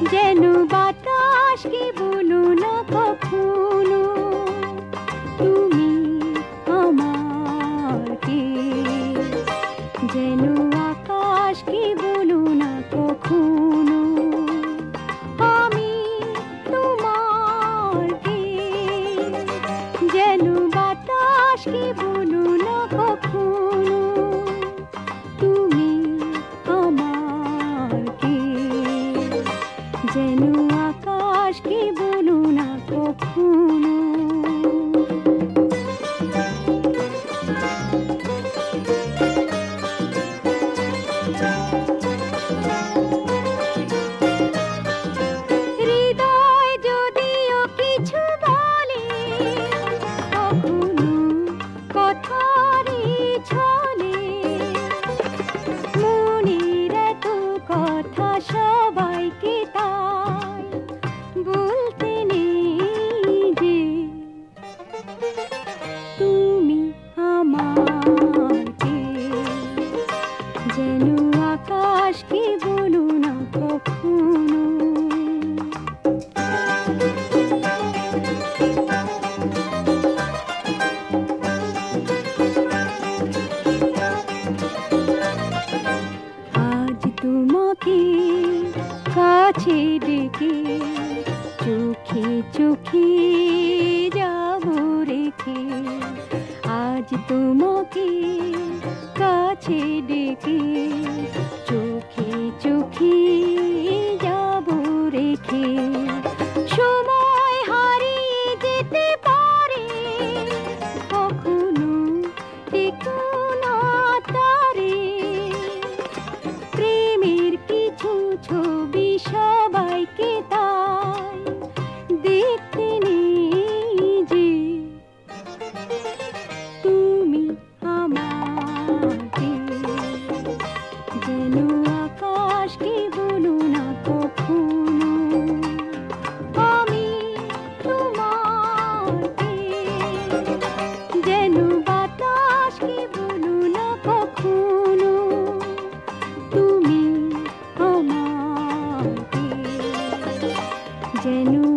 যেন বাতাস কি বলো না কখনো তুমি আমার কে, যেন আকাশ কি বলো না কখনো আমি তোমার কে, যেন বাতাস কি বলো না কখনো তুমি আমার কে, যেন আকাশ কি বলো না কখনো। হৃদয় যদিও কিছু বলে কখনো কথারই ছলে, মনের এত কথা সবাইকে তাই বলতে নেই যে তুমি আমার কে, যেন আকাশ কি বলো না কখনো। আজ তোমাকে কাছে ডেকে চোখে চোখে যাব রেখে, আজ তোমাকে কাছে ডেকে চোখে চোখে যাব রেখে, সময় হারিয়ে যেতে পারে কখনো টেকো না তারে, প্রেমের কিছু ছবি সবাইকে তাই দেখতে নেই যে তুমি আমার কে, যেন আকাশ কি বলো না কখনো আমি তোমার কে, যেন বাতাস কি বলো না কখনো তুমি আমার কে, যেন